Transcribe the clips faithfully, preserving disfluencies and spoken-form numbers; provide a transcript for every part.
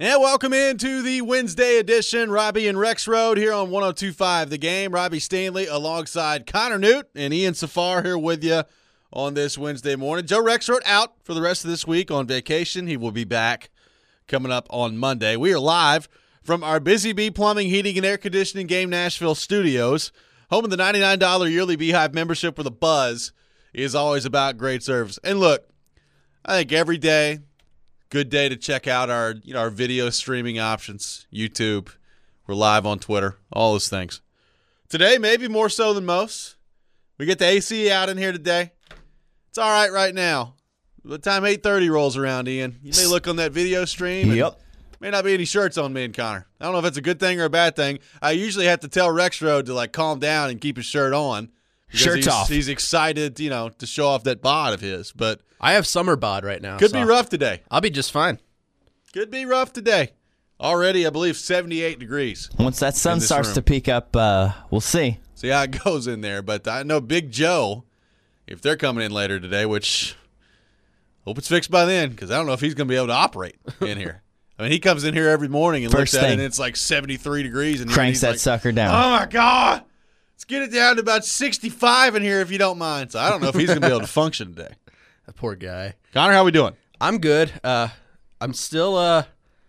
And welcome into the Wednesday edition, Robbie and Rexrode here on one oh two point five The Game. Robbie Stanley alongside Connor Newt and Ian Safar here with you on this Wednesday morning. Joe Rexrode out for the rest of this week on vacation. He will be back coming up on Monday. We are live from our Busy Bee Plumbing, Heating, and Air Conditioning Game Nashville studios. Home of the ninety-nine dollars yearly Beehive membership with a buzz is always about great service. And look, I think every day, good day to check out our, you know, our video streaming options, YouTube. We're live on Twitter, all those things. Today, maybe more so than most. We get the A C out in here today. It's all right right now. By the time eight thirty rolls around, Ian, you may look on that video stream. Yep. May not be any shirts on me and Connor. I don't know if it's a good thing or a bad thing. I usually have to tell Rexrode to, like, calm down and keep his shirt on. Shirts he's, off. He's excited, you know, to show off that bod of his. But I have summer bod right now. could so be rough today. I'll be just fine. Could be rough today. Already, I believe, seventy-eight degrees. Once that sun this starts room. to peak up, uh, we'll see. See how it goes in there. But I know Big Joe, if they're coming in later today, which hope it's fixed by then, because I don't know if he's going to be able to operate in here. I mean, he comes in here every morning and First looks at thing. it, and it's like seventy-three degrees. And Cranks he's that like, sucker down. Oh, my God. Let's get it down to about sixty-five in here if you don't mind. So I don't know if he's going to be able to function today. That poor guy. Connor, how we doing? I'm good. Uh, I'm still, uh,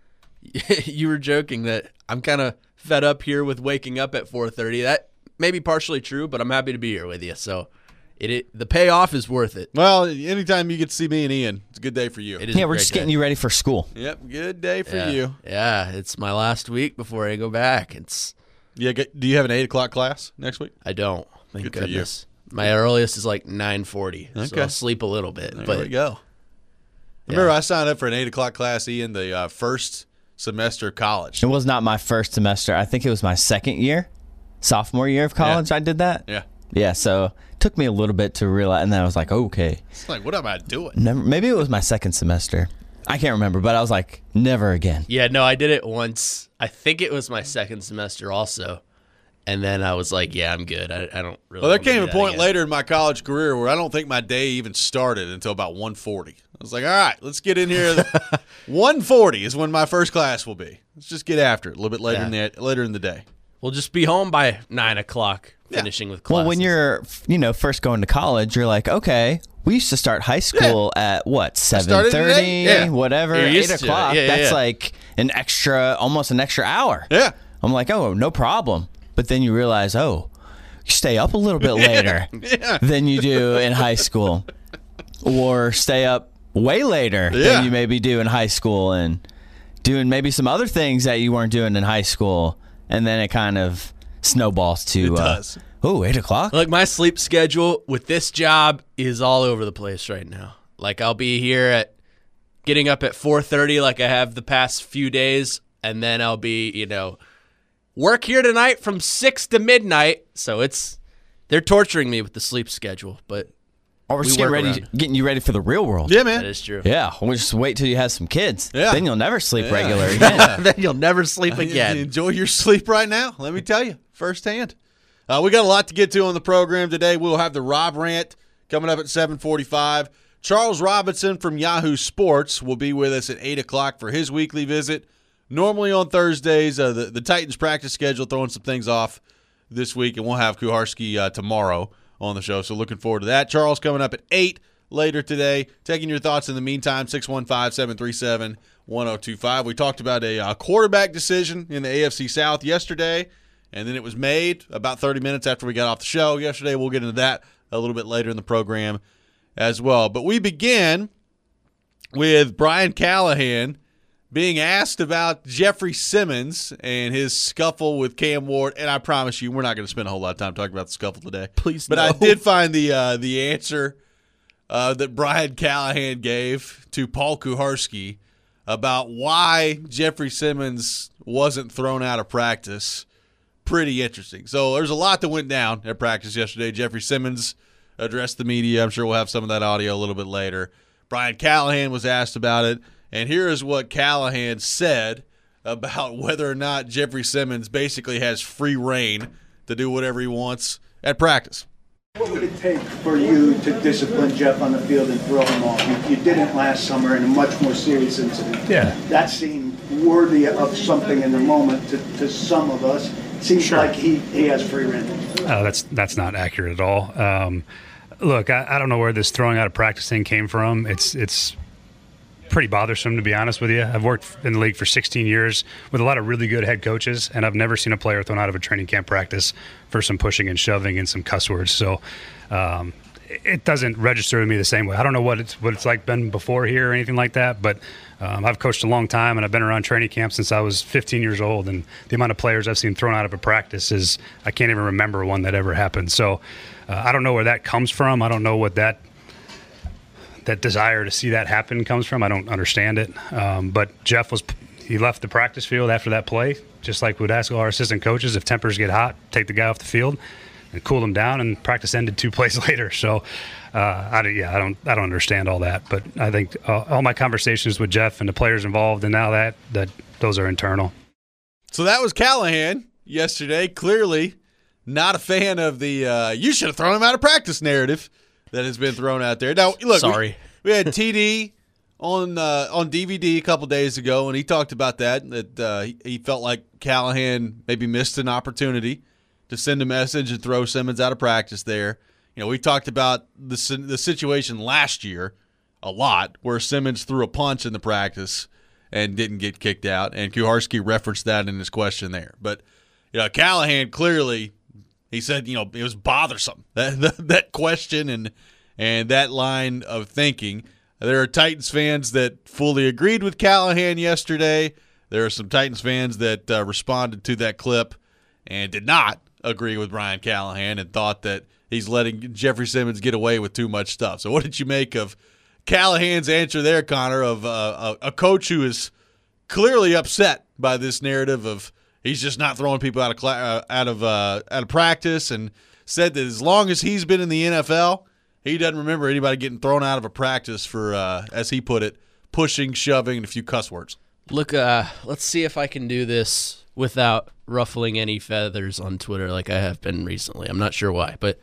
you were joking that I'm kind of fed up here with waking up at four thirty. That may be partially true, but I'm happy to be here with you. So it, it the payoff is worth it. Well, anytime you get to see me and Ian, it's a good day for you. It is Yeah, a we're great just getting day. you ready for school. Yep, good day for yeah. you. Yeah, it's my last week before I go back. It's Yeah, get- do you have an eight o'clock class next week? I don't. Thank Good for you. goodness. My earliest is like nine forty, so Okay. I'll sleep a little bit. There but we go. Yeah. Remember, I signed up for an eight o'clock class, Ian, the uh, first semester of college. It was not my first semester. I think it was my second year, sophomore year of college. I did that. Yeah. Yeah, so it took me a little bit to realize, and then I was like, okay. It's like, what am I doing? Never, maybe it was my second semester. I can't remember, but I was like, never again. Yeah, no, I did it once. I think it was my second semester also. And then I was like, yeah, I'm good. I, I don't really Well, there want to came do a that point again. later in my college career where I don't think my day even started until about one forty. I was like, all right, let's get in here. one forty is when my first class will be. Let's just get after it a little bit later Yeah. in the later in the day. We'll just be home by nine o'clock, Yeah. finishing with classes. Well, when you're, you know, first going to college, you're like, okay, we used to start high school at what, seven started at thirty, eight. Yeah. whatever, You're eight used to it. o'clock. Yeah, yeah, That's yeah. like an extra, almost an extra hour. Yeah. I'm like, oh, no problem. But then you realize, oh, you stay up a little bit later Yeah. than you do in high school, or stay up way later Yeah. than you maybe do in high school, and doing maybe some other things that you weren't doing in high school, and then it kind of snowballs to It does. Uh, oh, eight o'clock. Like my sleep schedule with this job is all over the place right now. Like I'll be here at getting up at four thirty like I have the past few days, and then I'll be, you know, work here tonight from six to midnight. So it's they're torturing me with the sleep schedule, but Or we're we just getting work ready, around getting you ready for the real world. Yeah, that man. is true. Yeah, we'll just wait till you have some kids. Yeah. Then you'll never sleep Yeah. regular again. Then you'll never sleep You again. enjoy your sleep right now. Let me tell you firsthand. Uh, we got a lot to get to on the program today. We'll have the Rob Rant coming up at seven forty-five. Charles Robinson from Yahoo Sports will be with us at eight o'clock for his weekly visit. Normally on Thursdays, uh, the, the Titans practice schedule throwing some things off this week, and we'll have Kuharski uh, tomorrow on the show, so looking forward to that. Charles coming up at eight later today. Taking your thoughts in the meantime, six one five, seven three seven, one oh two five. We talked about a uh, quarterback decision in the A F C South yesterday, and then it was made about thirty minutes after we got off the show yesterday. We'll get into that a little bit later in the program as well. But we begin with Brian Callahan being asked about Jeffrey Simmons and his scuffle with Cam Ward, and I promise you, we're not going to spend a whole lot of time talking about the scuffle today. Please, but no. I did find the uh, the answer uh, that Brian Callahan gave to Paul Kuharski about why Jeffrey Simmons wasn't thrown out of practice pretty interesting. So there's a lot that went down at practice yesterday. Jeffrey Simmons addressed the media. I'm sure we'll have some of that audio a little bit later. Brian Callahan was asked about it. And here is what Callahan said about whether or not Jeffrey Simmons basically has free reign to do whatever he wants at practice. What would it take for you to discipline Jeff on the field and throw him off? You, you didn't last summer in a much more serious incident. Yeah. That seemed worthy of something in the moment to, to some of us. Seems Sure. like he, he has free reign. Uh, that's that's not accurate at all. Um, look, I, I don't know where this throwing out of practice thing came from. It's it's pretty bothersome, to be honest with you. I've worked in the league for sixteen years with a lot of really good head coaches, and I've never seen a player thrown out of a training camp practice for some pushing and shoving and some cuss words. So um, it doesn't register to me the same way. I don't know what it's what it's like been before here or anything like that, but um, I've coached a long time, and I've been around training camp since I was fifteen years old, and the amount of players I've seen thrown out of a practice is I can't even remember one that ever happened. So uh, I don't know where that comes from. I don't know what that that desire to see that happen comes from. I don't understand it. Um, but Jeff was he left the practice field after that play, just like we'd ask all our assistant coaches, if tempers get hot, take the guy off the field and cool him down, and practice ended two plays later. So uh, I, yeah, I don't I don't understand all that. But I think uh, all my conversations with Jeff and the players involved and now that, that those are internal. So that was Callahan yesterday. Clearly not a fan of the uh, you should have thrown him out of practice narrative that has been thrown out there. Now, look, Sorry. We, we had T D on uh, on D V D a couple days ago, and he talked about that, that uh, he, he felt like Callahan maybe missed an opportunity to send a message and throw Simmons out of practice there. You know, we talked about the the situation last year a lot where Simmons threw a punch in the practice and didn't get kicked out, and Kuharski referenced that in his question there. But, you know, Callahan clearly – he said, you know, it was bothersome, that, that that question and and that line of thinking. There are Titans fans that fully agreed with Callahan yesterday. There are some Titans fans that uh, responded to that clip and did not agree with Brian Callahan and thought that he's letting Jeffrey Simmons get away with too much stuff. So what did you make of Callahan's answer there, Connor, of uh, a, a coach who is clearly upset by this narrative of he's just not throwing people out of cla- uh, out of uh, out of practice, and said that as long as he's been in the N F L, he doesn't remember anybody getting thrown out of a practice for, uh, as he put it, pushing, shoving, and a few cuss words. Look, uh, let's see if I can do this without ruffling any feathers on Twitter like I have been recently. I'm not sure why, but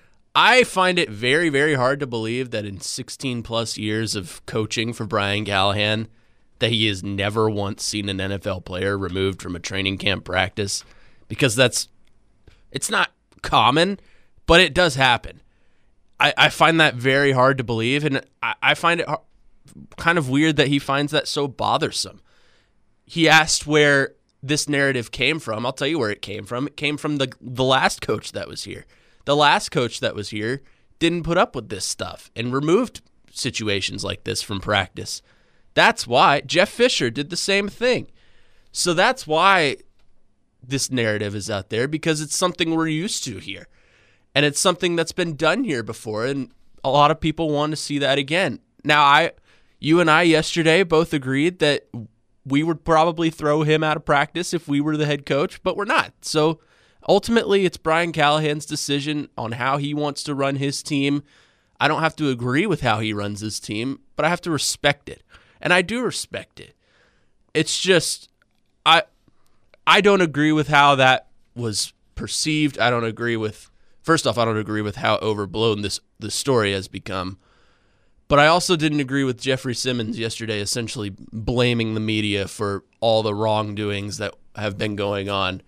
I find it very, very hard to believe that in sixteen plus years of coaching for Brian Callahan, that he has never once seen an N F L player removed from a training camp practice, because that's it's not common, but it does happen. I, I find that very hard to believe, and I, I find it kind of weird that he finds that so bothersome. He asked where this narrative came from. I'll tell you where it came from. It came from the the last coach that was here. The last coach that was here didn't put up with this stuff and removed situations like this from practice. That's why Jeff Fisher did the same thing. So that's why this narrative is out there, because it's something we're used to here. And it's something that's been done here before, and a lot of people want to see that again. Now, I, you and I yesterday both agreed that we would probably throw him out of practice if we were the head coach, but we're not. So ultimately, it's Brian Callahan's decision on how he wants to run his team. I don't have to agree with how he runs his team, but I have to respect it. And I do respect it. It's just, I I don't agree with how that was perceived. I don't agree with, first off, I don't agree with how overblown this, this story has become. But I also didn't agree with Jeffrey Simmons yesterday essentially blaming the media for all the wrongdoings that have been going on.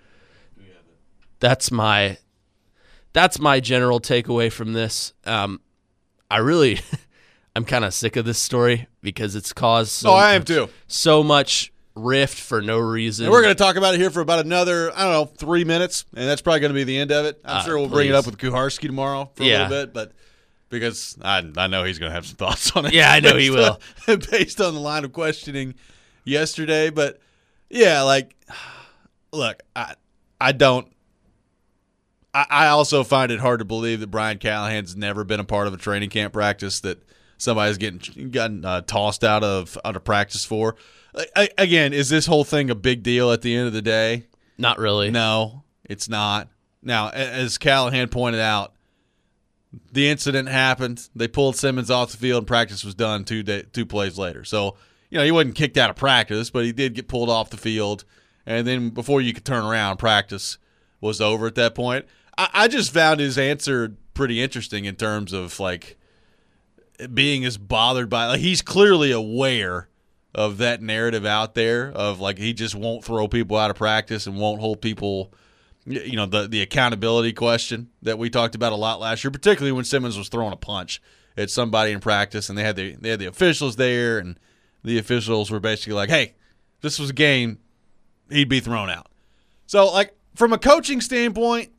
That's my, that's my general takeaway from this. Um, I really... I'm kind of sick of this story because it's caused so, oh, I am much, too. so much rift for no reason. And we're going to talk about it here for about another, I don't know, three minutes, and that's probably going to be the end of it. I'm Uh, sure we'll please. bring it up with Kuharski tomorrow for Yeah. a little bit, but because I I know he's going to have some thoughts on it. Yeah, I know he will. On, based on the line of questioning yesterday. But, yeah, like, look, I, I don't I, – I also find it hard to believe that Brian Callahan's never been a part of a training camp practice that – somebody's getting gotten uh, tossed out of out of practice for. I, again, is this whole thing a big deal at the end of the day? Not really. No, it's not. Now, as Callahan pointed out, the incident happened. They pulled Simmons off the field, and practice was done two day, two plays later. So, you know, he wasn't kicked out of practice, but he did get pulled off the field. And then before you could turn around, practice was over at that point. I, I just found his answer pretty interesting in terms of, like, being as bothered by, like, he's clearly aware of that narrative out there of like he just won't throw people out of practice and won't hold people, you know, the, the accountability question that we talked about a lot last year, particularly when Simmons was throwing a punch at somebody in practice and they had the they had the officials there and the officials were basically like, hey, this was a game, he'd be thrown out. So, like, from a coaching standpoint,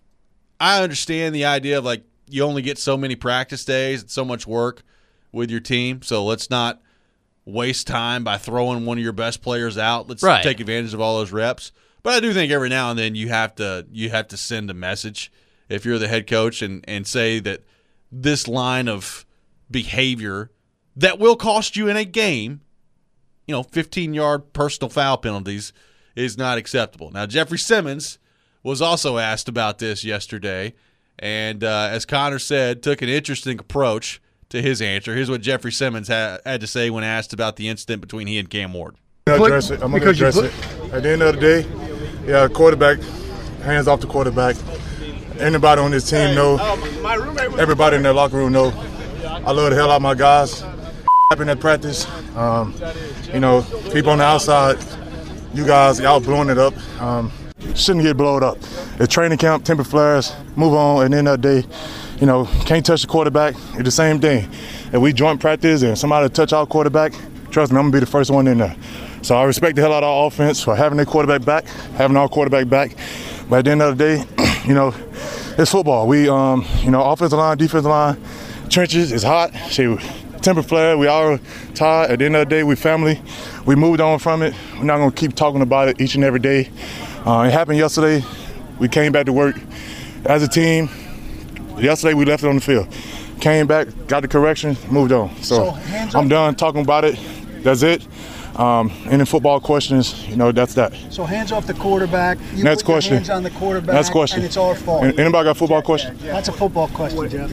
I understand the idea of, like, you only get so many practice days and so much work with your team, so let's not waste time by throwing one of your best players out. Let's right. take advantage of all those reps. But I do think every now and then you have to you have to send a message if you're the head coach and, and say that this line of behavior that will cost you in a game, you know, fifteen-yard personal foul penalties, is not acceptable. Now, Jeffrey Simmons was also asked about this yesterday, and uh, as Connor said, took an interesting approach to his answer. Here's what Jeffrey Simmons ha- had to say when asked about the incident between he and Cam Ward. I'm going to address it. I'm going to address it. At the end of the day, yeah, quarterback, hands off the quarterback. Anybody on this team know, everybody in their locker room know, I love the hell out of my guys. Happened at practice. Um, you know, people on the outside, you guys, y'all blowing it up. Um, shouldn't get blowed up. It's training camp, temper flares, move on. At the end of the day, you know, can't touch the quarterback. It's the same thing. If we joint practice and somebody touch our quarterback, trust me, I'm going to be the first one in there. So I respect the hell out of our offense for having their quarterback back, having our quarterback back. But at the end of the day, you know, it's football. We, um, you know, offensive line, defensive line, trenches is hot. Shit, temper flare, we all tired. At the end of the day, we family. We moved on from it. We're not going to keep talking about it each and every day. Uh, it happened yesterday. We came back to work as a team. Yesterday, we left it on the field. Came back, got the correction, moved on. So, so I'm done talking about it. That's it. Um, any football questions, you know, that's that. So hands off the quarterback. You Next put question. Your hands on the quarterback. Next question. And it's our fault. Anybody got a football question? That's a football question, Jeff.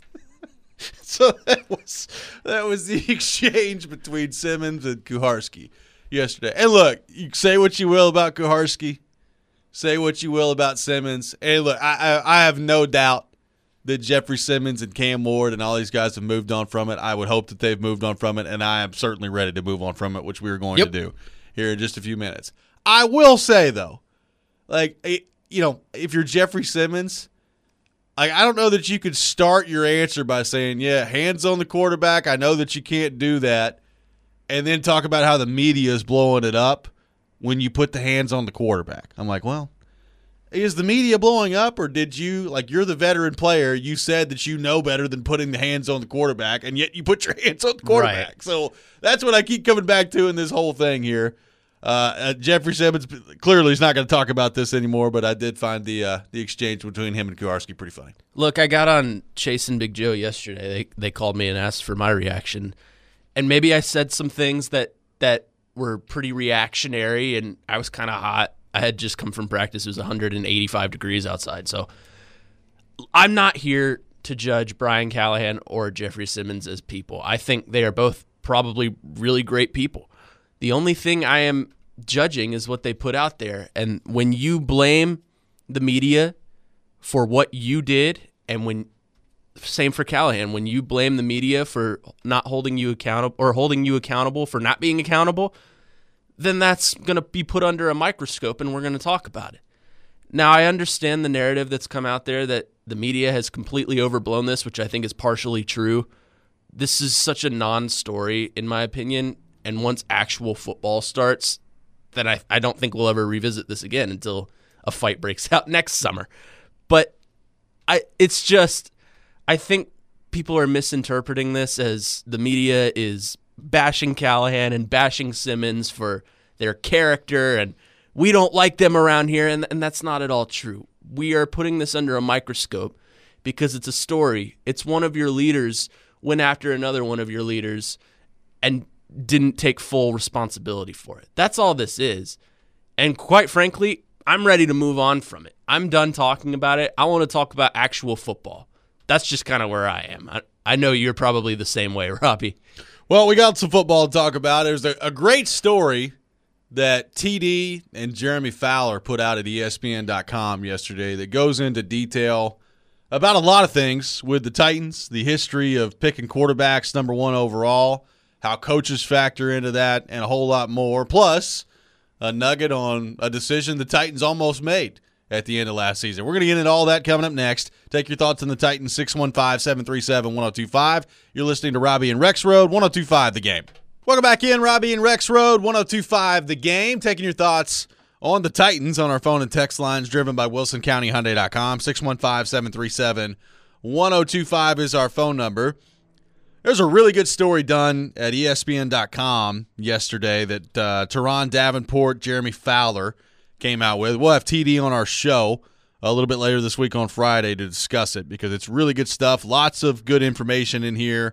So that was that was the exchange between Simmons and Kuharski yesterday. And look, you say what you will about Kuharski, say what you will about Simmons. And look, I, I I have no doubt that Jeffrey Simmons and Cam Ward and all these guys have moved on from it. I would hope that they've moved on from it, and I am certainly ready to move on from it, which we are going yep. to do here in just a few minutes. I will say, though, like, you know, if you're Jeffrey Simmons, like, I don't know that you could start your answer by saying, yeah, hands on the quarterback. I know that you can't do that, and then talk about how the media is blowing it up when you put the hands on the quarterback. I'm like, well, is the media blowing up, or did you, like, you're the veteran player, you said that you know better than putting the hands on the quarterback, and yet you put your hands on the quarterback. Right. So that's what I keep coming back to in this whole thing here. Uh, uh, Jeffrey Simmons clearly is not going to talk about this anymore, but I did find the uh, the exchange between him and Kuharski pretty funny. Look, I got on Chase and Big Joe yesterday. They they called me and asked for my reaction, and maybe I said some things that that were pretty reactionary, and I was kind of hot. I had just come from practice. It was one hundred eighty-five degrees outside. So I'm not here to judge Brian Callahan or Jeffrey Simmons as people. I think they are both probably really great people. The only thing I am judging is what they put out there. And when you blame the media for what you did, and when same for Callahan, when you blame the media for not holding you accountable or holding you accountable for not being accountable, then that's going to be put under a microscope and we're going to talk about it. Now, I understand the narrative that's come out there that the media has completely overblown this, which I think is partially true. This is such a non-story, in my opinion, and once actual football starts, then I, I don't think we'll ever revisit this again until a fight breaks out next summer. But I it's just, I think people are misinterpreting this as the media is bashing Callahan and bashing Simmons for their character, and we don't like them around here, and, and that's not at all true. We are putting this under a microscope because it's a story. It's one of your leaders went after another one of your leaders and didn't take full responsibility for it. That's all this is. And quite frankly, I'm ready to move on from it. I'm done talking about it. I want to talk about actual football. That's just kind of where I am. I, I know you're probably the same way, Robbie. Well, we got some football to talk about. There's a, a great story that T D and Jeremy Fowler put out at E S P N dot com yesterday that goes into detail about a lot of things with the Titans, the history of picking quarterbacks number one overall, how coaches factor into that, and a whole lot more. Plus, a nugget on a decision the Titans almost made at the end of last season. We're going to get into all that coming up next. Take your thoughts on the Titans, six one five, seven three seven, one oh two five. You're listening to Robbie and Rex Road, one oh two five The Game. Welcome back in, Robbie and Rex Road, one oh two five The Game. Taking your thoughts on the Titans on our phone and text lines driven by Wilson County Hyundai dot com. six one five, seven three seven, one oh two five is our phone number. There's a really good story done at E S P N dot com yesterday that uh, Teron Davenport, Jeremy Fowler came out with. We'll have T D on our show a little bit later this week on Friday to discuss it because it's really good stuff. Lots of good information in here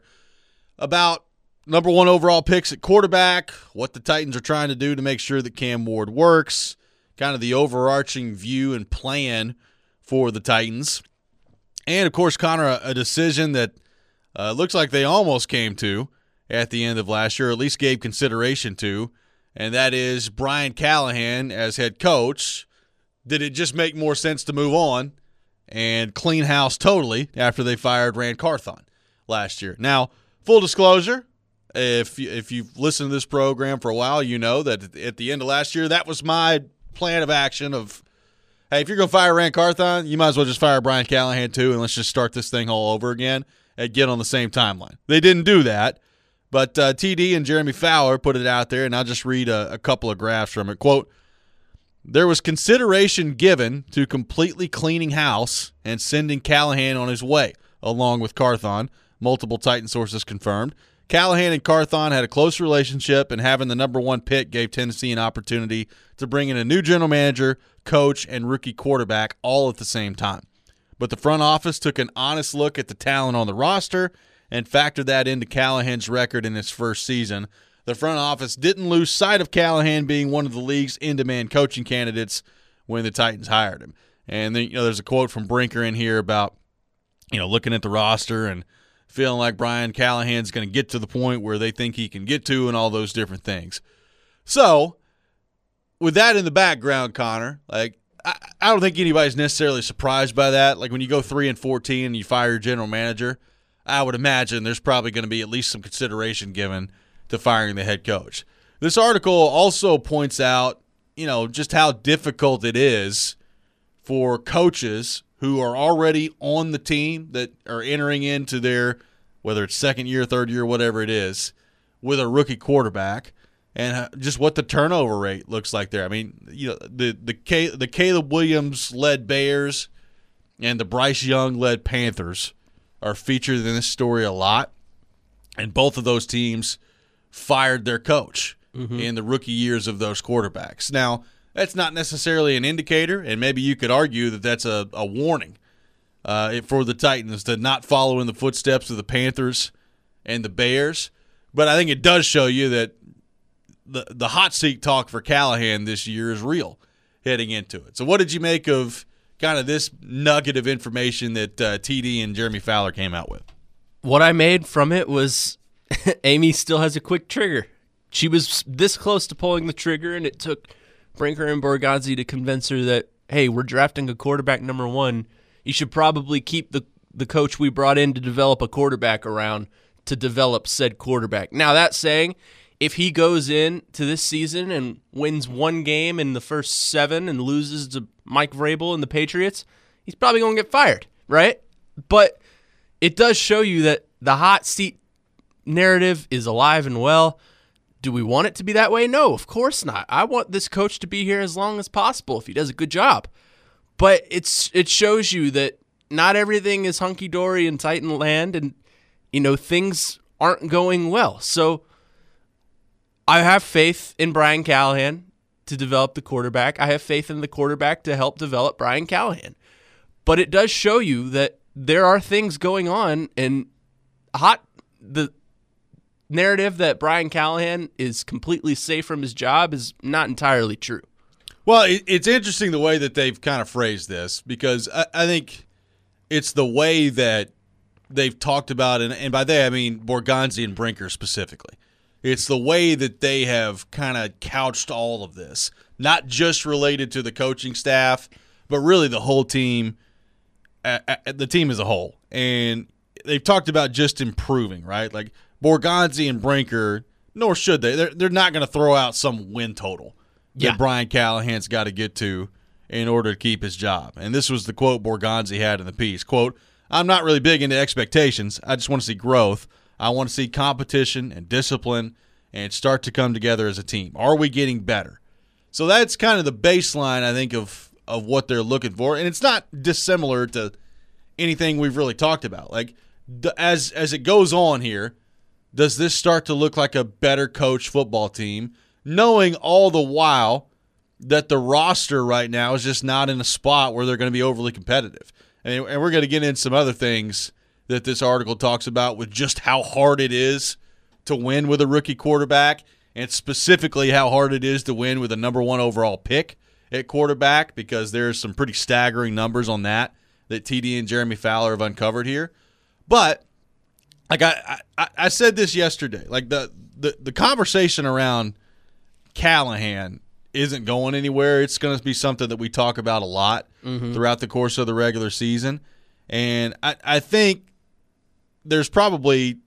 about number one overall picks at quarterback, what the Titans are trying to do to make sure that Cam Ward works, kind of the overarching view and plan for the Titans. And, of course, Connor, a, a decision that uh, looks like they almost came to at the end of last year, or at least gave consideration to, and that is Brian Callahan as head coach. Did it just make more sense to move on and clean house totally after they fired Rand Carthon last year? Now, full disclosure, if, if you've listened to this program for a while, you know that at the end of last year, that was my plan of action of, hey, if you're going to fire Rand Carthon, you might as well just fire Brian Callahan too, and let's just start this thing all over again and get on the same timeline. They didn't do that, but uh, T D and Jeremy Fowler put it out there, and I'll just read a, a couple of graphs from it. Quote, there was consideration given to completely cleaning house and sending Callahan on his way, along with Carthon, multiple Titan sources confirmed. Callahan and Carthon had a close relationship, and having the number one pick gave Tennessee an opportunity to bring in a new general manager, coach, and rookie quarterback all at the same time. But the front office took an honest look at the talent on the roster and factored that into Callahan's record in his first season. The front office didn't lose sight of Callahan being one of the league's in-demand coaching candidates when the Titans hired him. And then, you know, there's a quote from Brinker in here about, you know, looking at the roster and feeling like Brian Callahan's going to get to the point where they think he can get to and all those different things. So, with that in the background, Connor, like, I, I don't think anybody's necessarily surprised by that. Like, when you go three and fourteen and you fire your general manager, I would imagine there's probably going to be at least some consideration given to firing the head coach. This article also points out, you know, just how difficult it is for coaches who are already on the team that are entering into their, whether it's second year, third year, whatever it is, with a rookie quarterback, and just what the turnover rate looks like there. I mean, you know, the the K, the Caleb Williams led Bears and the Bryce Young led Panthers are featured in this story a lot, and both of those teams fired their coach mm-hmm. in the rookie years of those quarterbacks. Now, that's not necessarily an indicator, and maybe you could argue that that's a, a warning uh, for the Titans to not follow in the footsteps of the Panthers and the Bears. But I think it does show you that the the hot seat talk for Callahan this year is real heading into it. So what did you make of kind of this nugget of information that uh, T D and Jeremy Fowler came out with? What I made from it was Amy still has a quick trigger. She was this close to pulling the trigger, and it took Brinker and Borgonzi to convince her that, hey, we're drafting a quarterback number one. You should probably keep the, the coach we brought in to develop a quarterback around to develop said quarterback. Now, that saying, if he goes in to this season and wins one game in the first seven and loses to Mike Vrabel and the Patriots, he's probably going to get fired, right? But it does show you that the hot seat narrative is alive and well. Do we want it to be that way? No, of course not. I want this coach to be here as long as possible if he does a good job. But it's it shows you that not everything is hunky-dory in Titan land, and, you know, things aren't going well. So I have faith in Brian Callahan to develop the quarterback. I have faith in the quarterback to help develop Brian Callahan. But it does show you that there are things going on, and hot the narrative that Brian Callahan is completely safe from his job is not entirely true. Well, it, it's interesting the way that they've kind of phrased this, because I, I think it's the way that they've talked about, and, and by they I mean Borgonzi and Brinker specifically. It's the way that they have kind of couched all of this, not just related to the coaching staff, but really the whole team, uh, uh, the team as a whole. And they've talked about just improving, right? Like Borgonzi and Brinker, nor should they, they're, they're not going to throw out some win total that Yeah. Brian Callahan's got to get to in order to keep his job. And this was the quote Borgonzi had in the piece. Quote, I'm not really big into expectations. I just want to see growth. I want to see competition and discipline and start to come together as a team. Are we getting better? So that's kind of the baseline, I think, of, of what they're looking for. And it's not dissimilar to anything we've really talked about. Like, the, as as it goes on here, does this start to look like a better coached football team, knowing all the while that the roster right now is just not in a spot where they're going to be overly competitive? And, and we're going to get into some other things that this article talks about with just how hard it is to win with a rookie quarterback, and specifically how hard it is to win with a number one overall pick at quarterback, because there's some pretty staggering numbers on that that T D and Jeremy Fowler have uncovered here. But like I, I, I said this yesterday, like the, the, the conversation around Callahan isn't going anywhere. It's going to be something that we talk about a lot mm-hmm. throughout the course of the regular season. And I, I think there's probably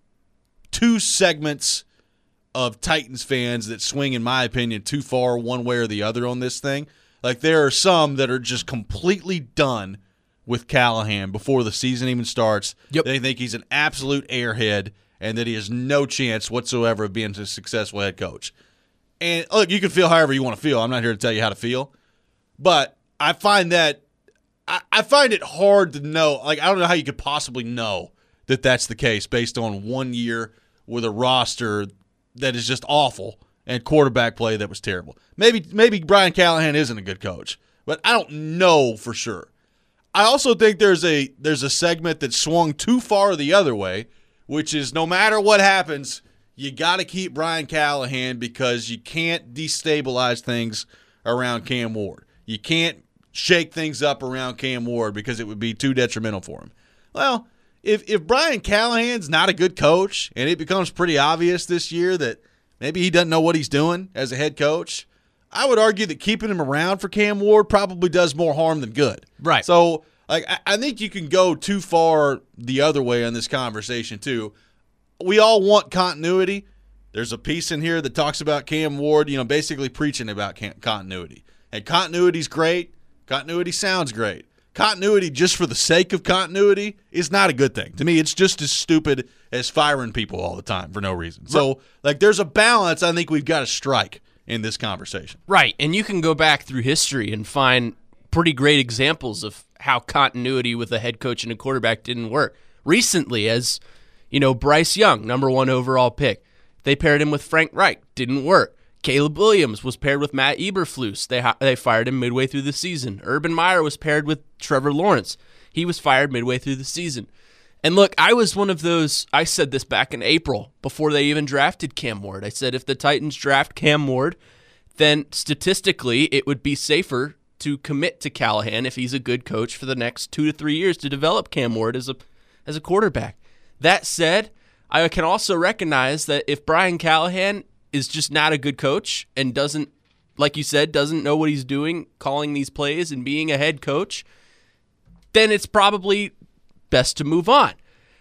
two segments of Titans fans that swing, in my opinion, too far one way or the other on this thing. Like, there are some that are just completely done with Callahan before the season even starts. Yep. They think he's an absolute airhead and that he has no chance whatsoever of being a successful head coach. And look, you can feel however you want to feel. I'm not here to tell you how to feel. But I find that I, I find it hard to know. Like, I don't know how you could possibly know that that's the case based on one year with a roster that is just awful and quarterback play that was terrible. Maybe maybe Brian Callahan isn't a good coach, but I don't know for sure. I also think there's a there's a segment that swung too far the other way, which is no matter what happens, you got to keep Brian Callahan because you can't destabilize things around Cam Ward. You can't shake things up around Cam Ward because it would be too detrimental for him. Well, if if Brian Callahan's not a good coach and it becomes pretty obvious this year that maybe he doesn't know what he's doing as a head coach, I would argue that keeping him around for Cam Ward probably does more harm than good. Right. So, like, I, I think you can go too far the other way on this conversation, too. We all want continuity. There's a piece in here that talks about Cam Ward, you know, basically preaching about can- continuity. And continuity's great. Continuity sounds great. Continuity just for the sake of continuity is not a good thing. To me, it's just as stupid as firing people all the time for no reason. So, like, there's a balance I think we've got to strike in this conversation. Right, and you can go back through history and find pretty great examples of how continuity with a head coach and a quarterback didn't work. Recently, as, you know, Bryce Young, number one overall pick, they paired him with Frank Reich. Didn't work. Caleb Williams was paired with Matt Eberflus. They they fired him midway through the season. Urban Meyer was paired with Trevor Lawrence. He was fired midway through the season. And look, I was one of those, I said this back in April before they even drafted Cam Ward. I said if the Titans draft Cam Ward, then statistically it would be safer to commit to Callahan if he's a good coach for the next two to three years to develop Cam Ward as a as a quarterback. That said, I can also recognize that if Brian Callahan is just not a good coach and doesn't, like you said, doesn't know what he's doing, calling these plays and being a head coach, then it's probably best to move on.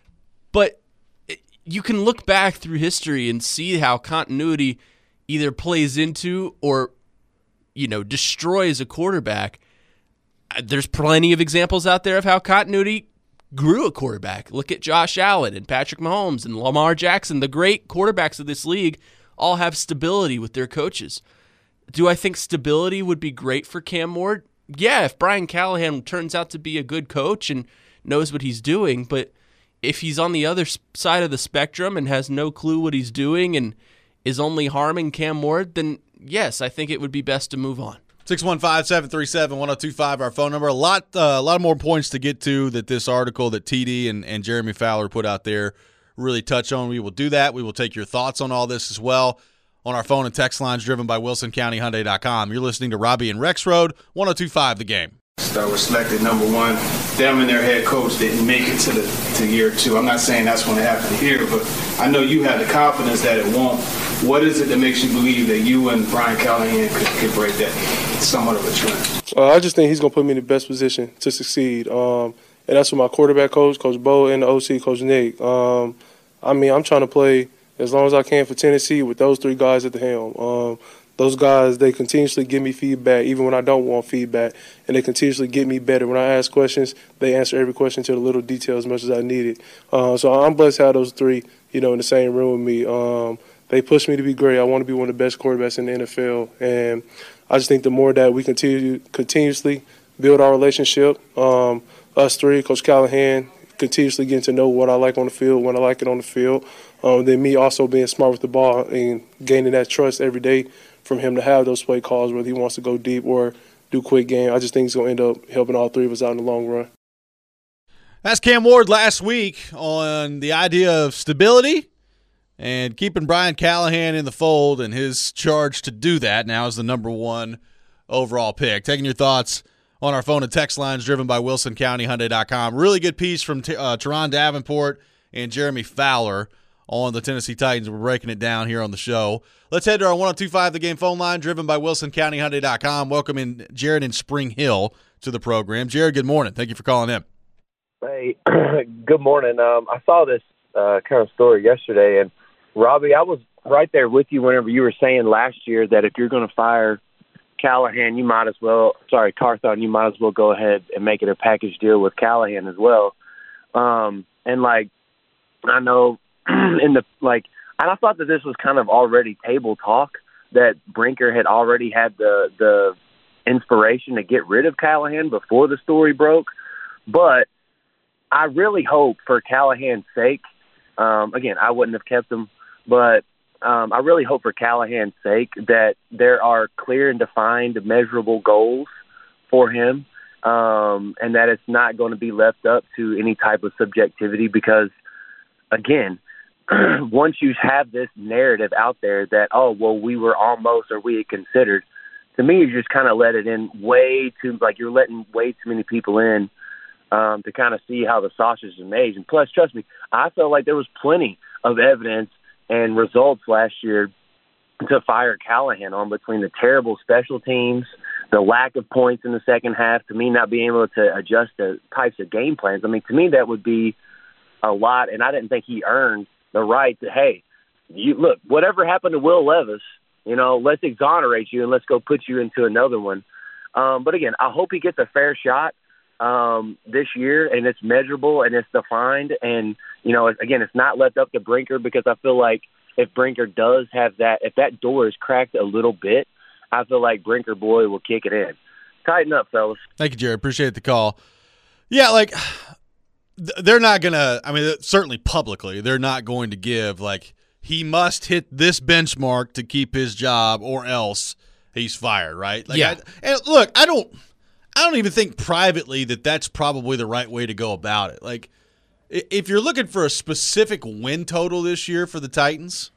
But you can look back through history and see how continuity either plays into or, you know, destroys a quarterback. There's plenty of examples out there of how continuity grew a quarterback. Look at Josh Allen and Patrick Mahomes and Lamar Jackson. The great quarterbacks of this league all have stability with their coaches. Do I think stability would be great for Cam Ward? Yeah, if Brian Callahan turns out to be a good coach and knows what he's doing, but if he's on the other side of the spectrum and has no clue what he's doing and is only harming Cam Ward, then yes, I think it would be best to move on. six one five, seven three seven, one oh two five, our phone number. A lot uh, a lot more points to get to that this article that T D and, and Jeremy Fowler put out there really touch on. We will do that. We will take your thoughts on all this as well on our phone and text lines driven by Wilson County Hyundai dot com. You're listening to Robbie and Rex Road, one oh two five The Game. That was selected number one. Them and their head coach didn't make it to the to year two. I'm not saying that's going to happen here, but I know you have the confidence that it won't. What is it that makes you believe that you and Brian Callahan could, could break that somewhat of a trend? Uh, I just think he's going to put me in the best position to succeed. Um, and that's what my quarterback coach, Coach Bo, and the O C, Coach Nick. Um, I mean, I'm trying to play as long as I can for Tennessee with those three guys at the helm. Um, those guys, they continuously give me feedback even when I don't want feedback, and they continuously get me better. When I ask questions, they answer every question to the little detail as much as I need it. Uh, so I'm blessed to have those three, you know, in the same room with me. Um, they push me to be great. I want to be one of the best quarterbacks in the N F L, and I just think the more that we continue continuously build our relationship, um, us three, Coach Callahan, continuously getting to know what I like on the field, when I like it on the field, um, then me also being smart with the ball and gaining that trust every day from him to have those play calls, whether he wants to go deep or do quick game. I just think he's going to end up helping all three of us out in the long run. That's Cam Ward last week on the idea of stability and keeping Brian Callahan in the fold, and his charge to do that now is the number one overall pick. Taking your thoughts on our phone and text lines driven by Wilson County Hyundai dot com. Really good piece from uh, Teron Davenport and Jeremy Fowler on the Tennessee Titans. We're breaking it down here on the show. Let's head to our one oh two five The Game phone line driven by Wilson County Hyundai dot com. Welcome in Jared in Spring Hill to the program. Jared, good morning. Thank you for calling in. Hey, good morning. Um, I saw this uh, kind of story yesterday, and Robbie, I was right there with you whenever you were saying last year that if you're going to fire Callahan, you might as well, sorry, Carthon, you might as well go ahead and make it a package deal with Callahan as well. Um, and, like, I know in the, like, and I thought that this was kind of already table talk, that Brinker had already had the, the inspiration to get rid of Callahan before the story broke. But I really hope for Callahan's sake, um, again, I wouldn't have kept him, but um, I really hope for Callahan's sake that there are clear and defined measurable goals for him, um, and that it's not going to be left up to any type of subjectivity because, again, once you have this narrative out there that, oh, well, we were almost or we had considered, to me, you just kind of let it in way too, like you're letting way too many people in um, to kind of see how the sausage is made. And plus, trust me, I felt like there was plenty of evidence and results last year to fire Callahan on, between the terrible special teams, the lack of points in the second half, to me not being able to adjust the types of game plans. I mean, to me that would be a lot, and I didn't think he earned the right to, hey, you look, whatever happened to Will Levis, you know, let's exonerate you and let's go put you into another one. Um, but again, I hope he gets a fair shot um, this year, and it's measurable and it's defined. And, you know, again, it's not left up to Brinker, because I feel like if Brinker does have that, if that door is cracked a little bit, I feel like Brinker boy will kick it in. Tighten up, fellas. Thank you, Jared. Appreciate the call. Yeah, like, they're not going to, I mean, certainly publicly, they're not going to give, like, he must hit this benchmark to keep his job or else he's fired, right? Like, yeah. I, and look, I don't, I don't even think privately that that's probably the right way to go about it. Like, if you're looking for a specific win total this year for the Titans,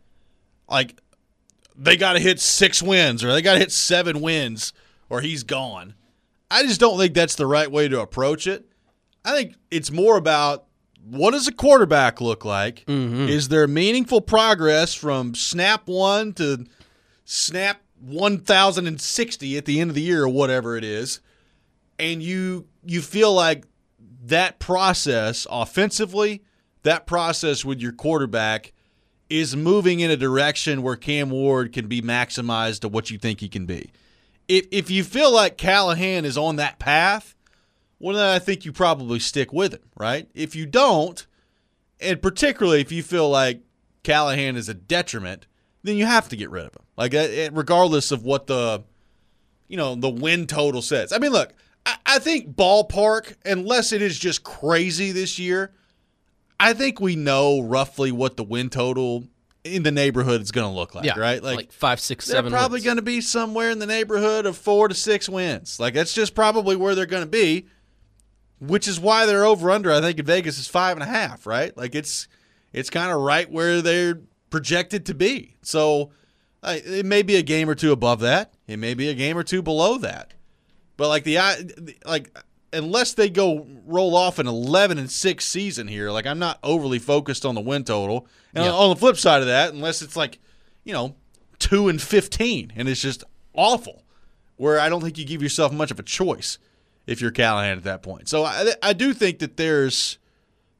like, they got to hit six wins or they got to hit seven wins or he's gone. I just don't think that's the right way to approach it. I think it's more about, what does a quarterback look like? Mm-hmm. Is there meaningful progress from snap one to snap one thousand sixty at the end of the year or whatever it is? And you you feel like that process offensively, that process with your quarterback is moving in a direction where Cam Ward can be maximized to what you think he can be. If if you feel like Callahan is on that path, well, then I think you probably stick with him, right? If you don't, and particularly if you feel like Callahan is a detriment, then you have to get rid of him. Like, regardless of what the, you know, the win total says. I mean, look, I, I think ballpark, unless it is just crazy this year, I think we know roughly what the win total in the neighborhood is going to look like, yeah, right? Like, like five, six, they're seven. They're probably wins. going to be somewhere in the neighborhood of four to six wins. Like, that's just probably where they're going to be. Which is why they're over under, I think, in Vegas is five and a half, right? Like, it's it's kind of right where they're projected to be. So uh, it may be a game or two above that. It may be a game or two below that. But like the like unless they go roll off an eleven and six season here, like, I'm not overly focused on the win total. And yep. on the flip side of that, unless it's like, you know, two and fifteen and it's just awful, where I don't think you give yourself much of a choice if you're Callahan at that point. So I, I do think that there's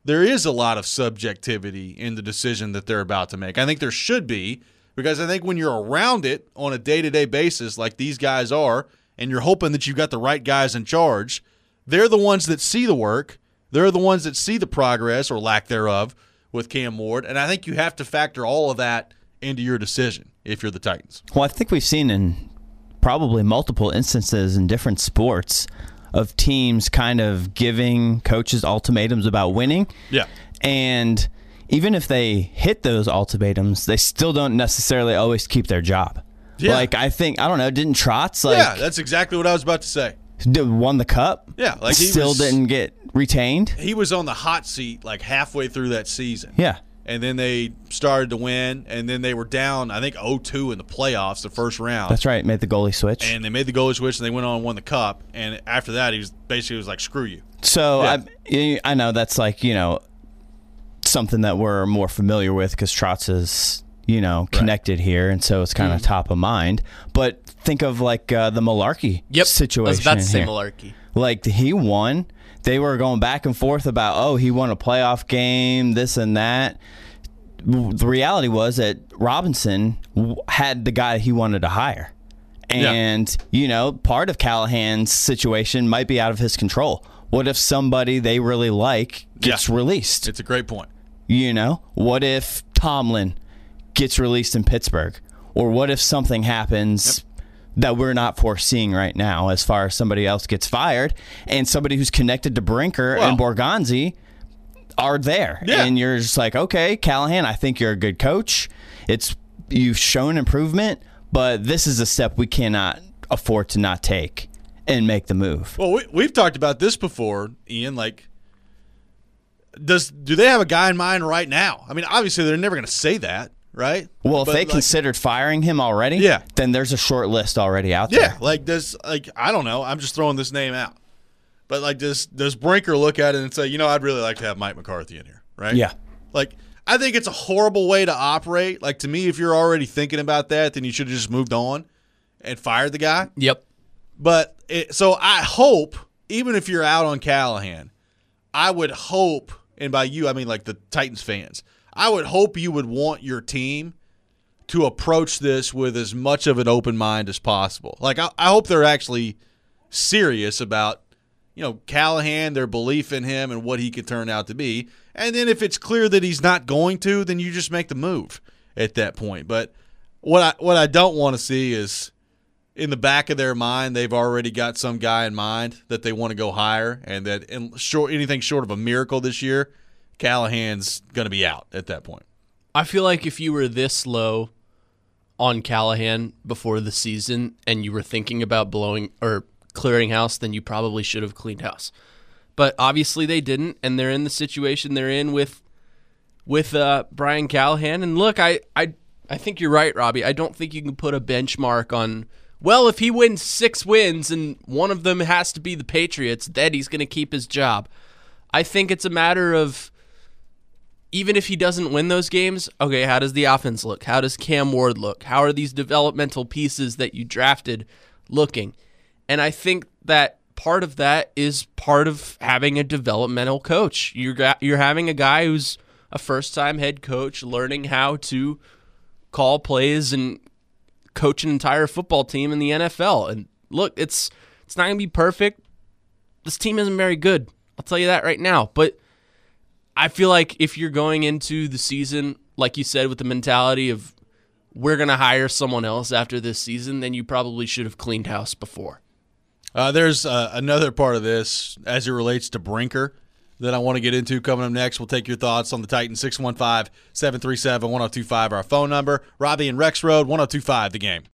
there is a lot of subjectivity in the decision that they're about to make. I think there should be, because I think when you're around it on a day-to-day basis like these guys are, and you're hoping that you've got the right guys in charge, they're the ones that see the work. They're the ones that see the progress or lack thereof with Cam Ward, and I think you have to factor all of that into your decision if you're the Titans. Well, I think we've seen in probably multiple instances in different sports of teams kind of giving coaches ultimatums about winning. Yeah. And even if they hit those ultimatums, they still don't necessarily always keep their job. Yeah. Like, I think, I don't know, didn't Trotz, like, yeah, that's exactly what I was about to say. won the cup? Yeah, like he still was, didn't get retained? He was on the hot seat like halfway through that season. Yeah. And then they started to win, and then they were down, I think, oh two in the playoffs, the first round. That's right, made the goalie switch. And they made the goalie switch, and they went on and won the cup. And after that, he was basically was like, screw you. So Yeah. I, I know that's like, you know, something that we're more familiar with because Trotz is, you know, connected right. here, and so it's kind of mm. top of mind. But think of like uh, the Malarkey yep. situation. I was about to say here. Malarkey. Like he won. They were going back and forth about, oh, he won a playoff game, this and that. The reality was that Robinson had the guy he wanted to hire. And, yeah. you know, part of Callahan's situation might be out of his control. What if somebody they really like gets yeah. released? It's a great point. You know, what if Tomlin gets released in Pittsburgh? Or what if something happens yep. that we're not foreseeing right now as far as somebody else gets fired and somebody who's connected to Brinker well, and Borgonzi are there. Yeah. And you're just like, okay, Callahan, I think you're a good coach. It's you've shown improvement, but this is a step we cannot afford to not take and make the move. Well, we, we've talked about this before, Ian. Like, does do they have a guy in mind right now? I mean, obviously they're never going to say that, right? Well, if but they like, considered firing him already, yeah. then there's a short list already out yeah, there. Yeah, like does like I don't know. I'm just throwing this name out. But like does does Brinker look at it and say, you know, I'd really like to have Mike McCarthy in here, right? Yeah. Like, I think it's a horrible way to operate. Like, to me, if you're already thinking about that, then you should have just moved on and fired the guy. Yep. But it, so I hope, even if you're out on Callahan, I would hope, and by you I mean like the Titans fans, I would hope you would want your team to approach this with as much of an open mind as possible. Like, I, I hope they're actually serious about, you know, Callahan, their belief in him and what he could turn out to be. And then if it's clear that he's not going to, then you just make the move at that point. But what I what I don't want to see is in the back of their mind, they've already got some guy in mind that they want to go hire, and that in short, anything short of a miracle this year, Callahan's going to be out at that point. I feel like if you were this low on Callahan before the season and you were thinking about blowing or clearing house, then you probably should have cleaned house. But obviously they didn't, and they're in the situation they're in with with uh, Brian Callahan. And look, I, I I think you're right, Robbie. I don't think you can put a benchmark on, well, if he wins six wins and one of them has to be the Patriots, then he's going to keep his job. I think it's a matter of, even if he doesn't win those games, okay, how does the offense look? How does Cam Ward look? How are these developmental pieces that you drafted looking? And I think that part of that is part of having a developmental coach. You're you're having a guy who's a first-time head coach learning how to call plays and coach an entire football team in the N F L. And look, it's it's not going to be perfect. This team isn't very good. I'll tell you that right now. But I feel like if you're going into the season, like you said, with the mentality of we're going to hire someone else after this season, then you probably should have cleaned house before. Uh, there's uh, another part of this as it relates to Brinker that I want to get into coming up next. We'll take your thoughts on the Titans. Six one five, seven three seven, one oh two five, our phone number. Robbie and Rex Road, one oh two five, The Game.